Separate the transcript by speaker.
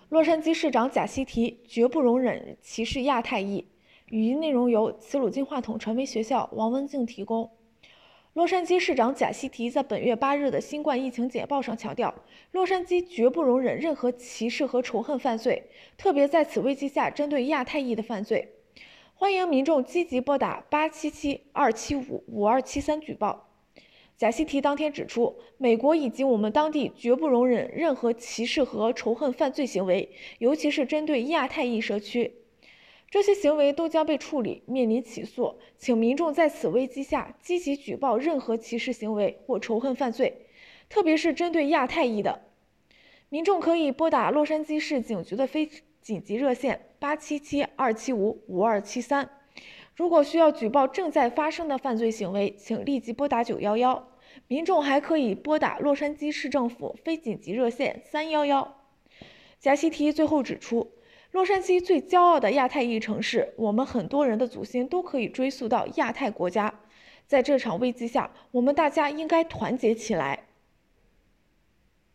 Speaker 1: 洛杉矶市长贾西提绝不容忍歧视亚太裔。语音内容由齐鲁金话筒传媒学校王文静提供。洛杉矶市长贾西提在本月8日的新冠疫情简报上强调，洛杉矶绝不容忍任何歧视和仇恨犯罪，特别在此危机下针对亚太裔的犯罪。欢迎民众积极拨打877-275-5273举报。贾西提当天指出，美国以及我们当地绝不容忍任何歧视和仇恨犯罪行为，尤其是针对亚太裔社区。这些行为都将被处理，面临起诉。请民众在此危机下积极举报任何歧视行为或仇恨犯罪，特别是针对亚太裔的。民众可以拨打洛杉矶市警局的非紧急热线877-275-5273。如果需要举报正在发生的犯罪行为，请立即拨打911。民众还可以拨打洛杉矶市政府非紧急热线311。贾西提最后指出，洛杉矶最骄傲的亚太裔城市，我们很多人的祖先都可以追溯到亚太国家。在这场危机下，我们大家应该团结起来。